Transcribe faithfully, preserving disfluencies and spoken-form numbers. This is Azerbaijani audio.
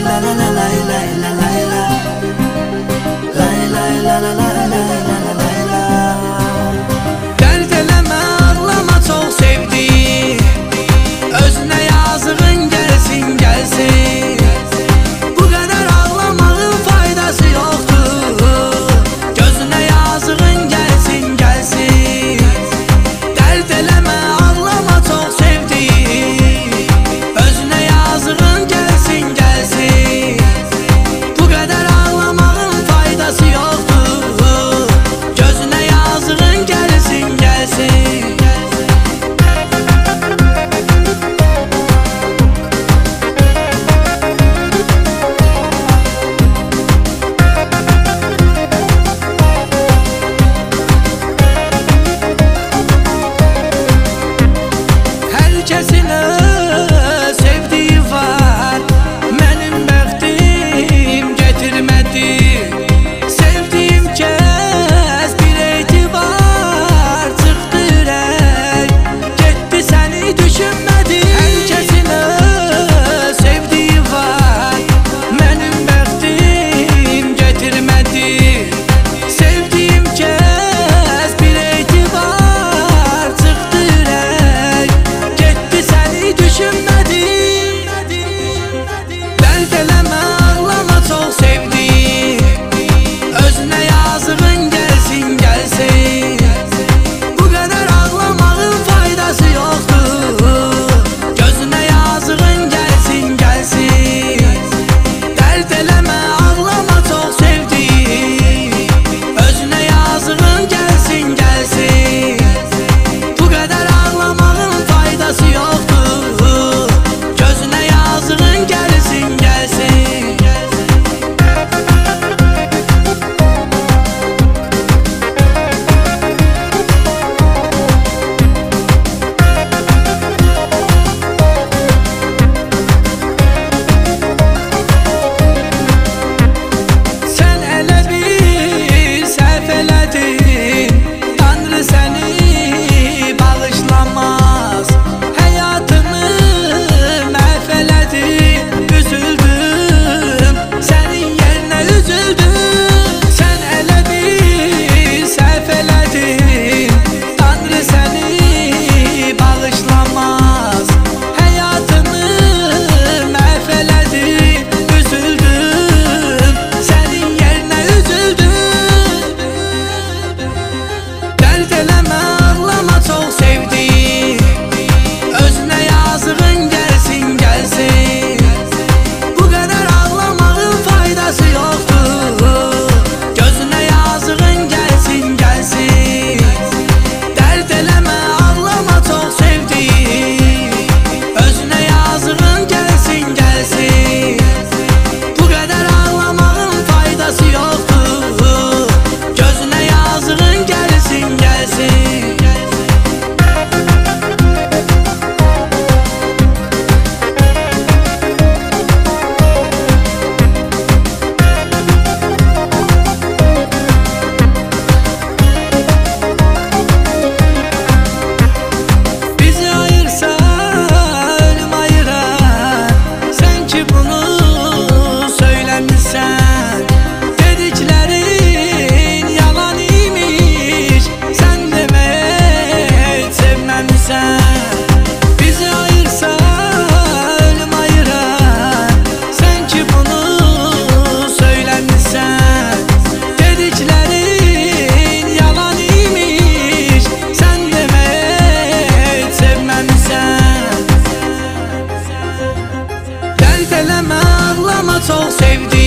la la la la la la la la la la la la la dərd eləmə, ağlama, çox sevdim. Özünə yazığın gəlsin, gəlsin. Bu qədər ağlamağın faydası yoxdur. Gözünə yazığın gəlsin, gəlsin. Dərd eləmə, ağlama, çox sevdim. Özünə yazığın gəlsin, gəlsin. Bu qədər ağlamağın faydası yoxdur. Gözünə yazığın gəlsin, gəlsin. Hər kəsin öz sevdiyi var. Mənim bəxtim gətirmədi. Sevdiyim kəs bir etibar çıxdı ürək. Getdi səni düşünmədi. Hər kəsin öz sevdiyi var. Mənim bəxtim gətirmədi. Sevdiyim kəs bir etibar çıxdı ürək. Getdi səni düşünmədi. Dərd eləmə, ağlama, çox sevdim. Özünə yazığın gəlsin, gəlsin. Bu qədər ağlamağın faydası yoxdur. Gözünə yazığın gəlsin, gəlsin. Dərd eləmə, ağlama, çox sevdim. Özünə yazığın gəlsin, gəlsin. Bu qədər ağlamağın faydası yoxdur. Gözünə yazığın gəlsin, gəlsin. Sən elə bir səhv elədin. Tanrı səni bağışlamaz. Həyatımı məhv elədin. Üzüldüm, sənin yerinə üzüldüm. Sən elə bir səhv elədin. Tanrı səni bağışlamaz. Həyatımı məhv elədin. Üzüldüm, sənin yerinə üzüldüm. Dərd eləmə, ağlama, çox sevdim. Özünə yazığın gəlsin, gəlsin. Bu qədər ağlamağın faydası yoxdur. Gözünə yazığın gəlsin, gəlsin. Dərd eləmə, ağlama, çox sevdim. Özünə yazığın gəlsin, gəlsin. Bu qədər ağlamağın faydası yoxdur. Gözünə yazığın gəlsin, gəlsin. Bizi ayırsa ölüm ayırar. Sən ki bunu söyləmirsən. Dediklərin yalan imiş. Sən demək sevməmisən. Bizi ayırsa ölüm ayırar. Sən ki bunu söyləmirsən. Dediklərin yalan imiş. Sən demək sevməmisən. Dərd eləmə, ağlama, çox sevdim.